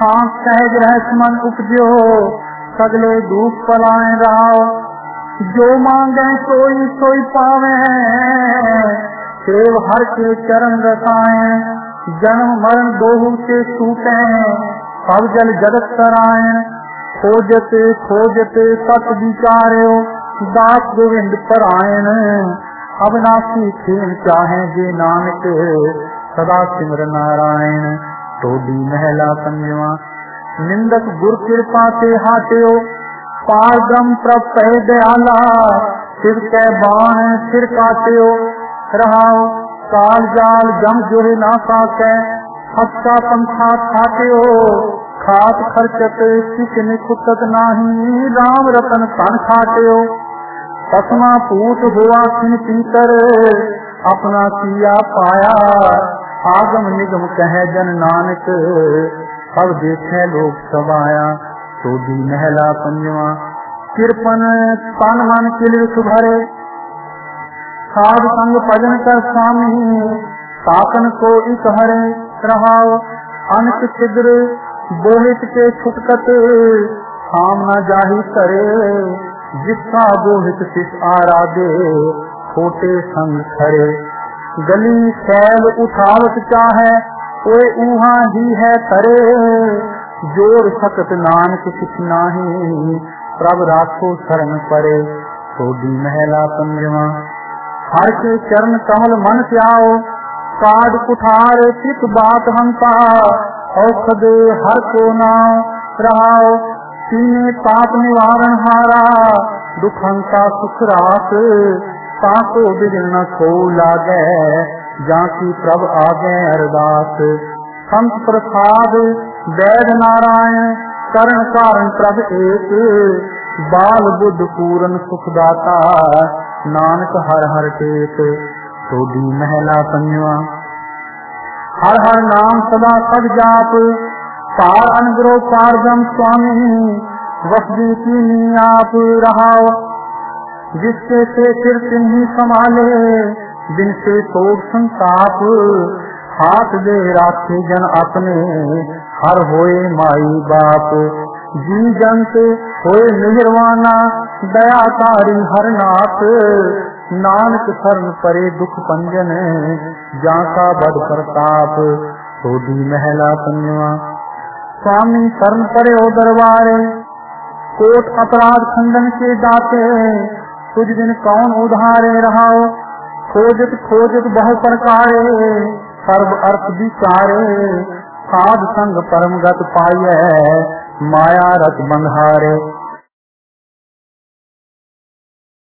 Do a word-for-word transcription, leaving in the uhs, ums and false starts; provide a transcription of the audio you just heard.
सांस सहज रहस मन उपजो, सगले दुख पलाए राव। जो मांगे सोई सोई पावे, सेव हर के चरण रसाए। जन्म मरण दोहु से छूटे, सब जल जगत तराए। खोजत खोजत सत विचार्यो, दास गोविंद परायण। अविनाशी खेल चाहे जे नानक, सदा सिमर नारायण। टोडी महला पंजवा। निंदक गुर कृपा से हाट्यो, पारगम प्रभ कहे दयाला। शिव कै बाण सिर काट्यो, रहाओ काल जाल जम जोहि ना पाकै। हस्ता पंखा खाट्यो, खात खर्चत किछ निखुतत नाही। राम रतन धन खाट्यो, तस्मा पूत हुआ किन पीतर। अपना किया पाया, आगम निगम कहे जन नानक। अब देखे लोग सबाया। टोडी महला पंजवा। किरपन तन मन किल सुभरे, साध संग भजन कर स्वामी। साकन को इक हरे, रहाओ अनक छिद्र बोहित के छुटकत। काम न जाही करे, जिसका बोहित तिस आराधे। खोटे संग खरे, गली सैल उठावत चाहे, ओए ऊहा ही है तरे। जोर सकत नानक किछ नाही, प्रभ राखो शरण परे। टोडी महला पंजवा। हर के चरण कमल मन त्याओ, काड कुठार चित बात हंता। औषध हर को नाम, रहाओ सीने पाप निवारण हारा। दुखंता सुख रास, पाको बिन न को लागे। जाकी प्रभ आगे अरदास। संत प्रसाद वैद नारायण, करण कारण प्रभ एक। बाल बुद्ध पूरन सुखदाता, नानक हर हर टेक। टोडी महला पंजवा। हर हर नाम सदा सद जाप, पार अनुग्रह पारगम स्वामी। वसदी की आप रहाओ, जिसके से फिर सिंही संभाले। दिन से तोड़ संताप, हाथ दे राखे जन अपने। हर होए माई बाप, जी जंत होए निर्वाणा। दया तारी हर नाथ, नानक शरण परे दुख पंजन। जाका बद प्रताप। टोडी महला पंजवा। स्वामी शरण परे ओ दरबारे, कोट अपराध खंडन के दाते। तुझ दिन कौन उधारे, रहाओ खोजत खोजत बहु प्रकारे। सर्व अर्थ विचारे, साध संग परम गत पाइय। माया रत बंधारे।